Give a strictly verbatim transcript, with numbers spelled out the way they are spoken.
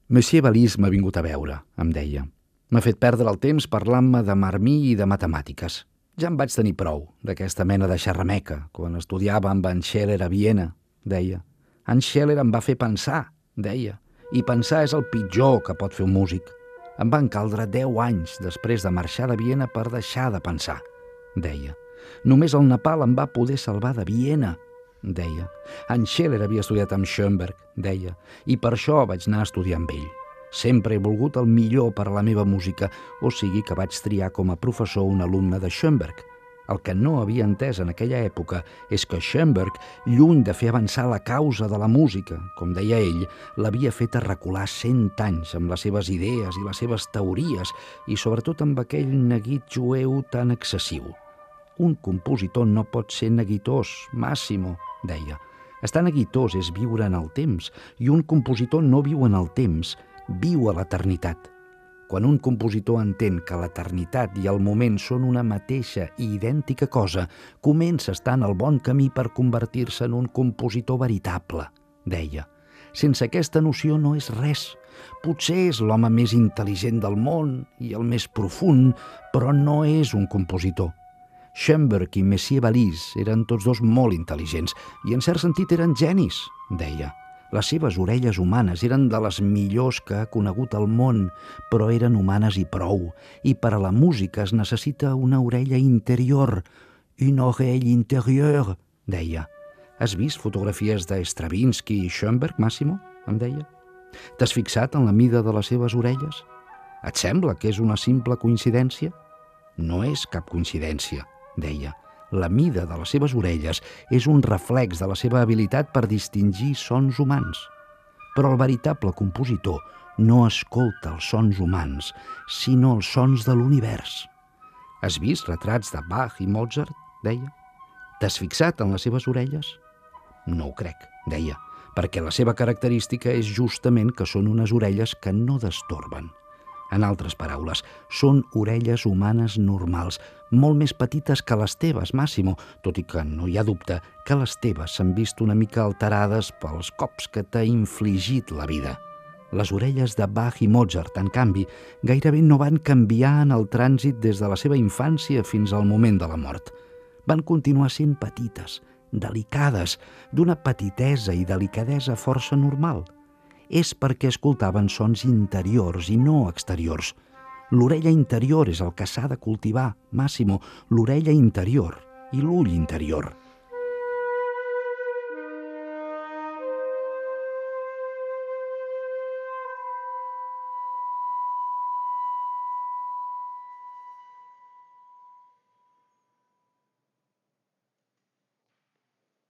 Monsieur Valís m'ha vingut a veure, em deia. M'ha fet perdre el temps parlant-me de Marmí i de matemàtiques. Ja en vaig tenir prou, d'aquesta mena de xerrameca, quan estudiava amb en Scheller a Viena, deia. En Scheller em va fer pensar, deia, i pensar és el pitjor que pot fer un músic. Em van caldre deu anys després de marxar de Viena per deixar de pensar, deia. Només el Nepal em va poder salvar de Viena, deia. En Scheller havia estudiat amb Schoenberg, deia, i per això vaig anar a estudiar amb ell. Sempre he volgut el millor per a la meva música, o sigui que vaig triar com a professor un alumne de Schoenberg. El que no havia entès en aquella època és que Schoenberg, lluny de fer avançar la causa de la música, com deia ell, l'havia fet recular cent anys amb les seves idees i les seves teories i sobretot amb aquell neguit jueu tan excessiu. Un compositor no pot ser neguitós, Massimo, deia. Estar neguitós és viure en el temps, i un compositor no viu en el temps, viu a l'eternitat. Quan un compositor entén que l'eternitat i el moment són una mateixa i idèntica cosa, comença a estar en el bon camí per convertir-se en un compositor veritable, deia. Sense aquesta noció no és res. Potser és l'home més intel·ligent del món i el més profund, però no és un compositor. Schoenberg i Monsieur Valís eren tots dos molt intel·ligents i en cert sentit eren genis, deia. Les seves orelles humanes eren de les millors que ha conegut el món, però eren humanes i prou, i per a la música es necessita una orella interior, une oreille intérieure, deia. Has vist fotografies de Stravinsky i Schoenberg, Massimo? Em deia. T'has fixat en la mida de les seves orelles? Et sembla que és una simple coincidència? No és cap coincidència, deia. La mida de les seves orelles és un reflex de la seva habilitat per distingir sons humans. Però el veritable compositor no escolta els sons humans, sinó els sons de l'univers. Has vist retrats de Bach i Mozart? Deia. T'has fixat en les seves orelles? No ho crec, deia, perquè la seva característica és justament que són unes orelles que no destorben. En altres paraules, són orelles humanes normals, molt més petites que les teves, Massimo, tot i que no hi ha dubte que les teves s'han vist una mica alterades pels cops que t'ha infligit la vida. Les orelles de Bach i Mozart, en canvi, gairebé no van canviar en el trànsit des de la seva infància fins al moment de la mort. Van continuar sent petites, delicades, d'una petitesa i delicadesa força normal. És perquè escoltaven sons interiors i no exteriors. L'orella interior és el que s'ha de cultivar, Massimo, l'orella interior i l'ull interior.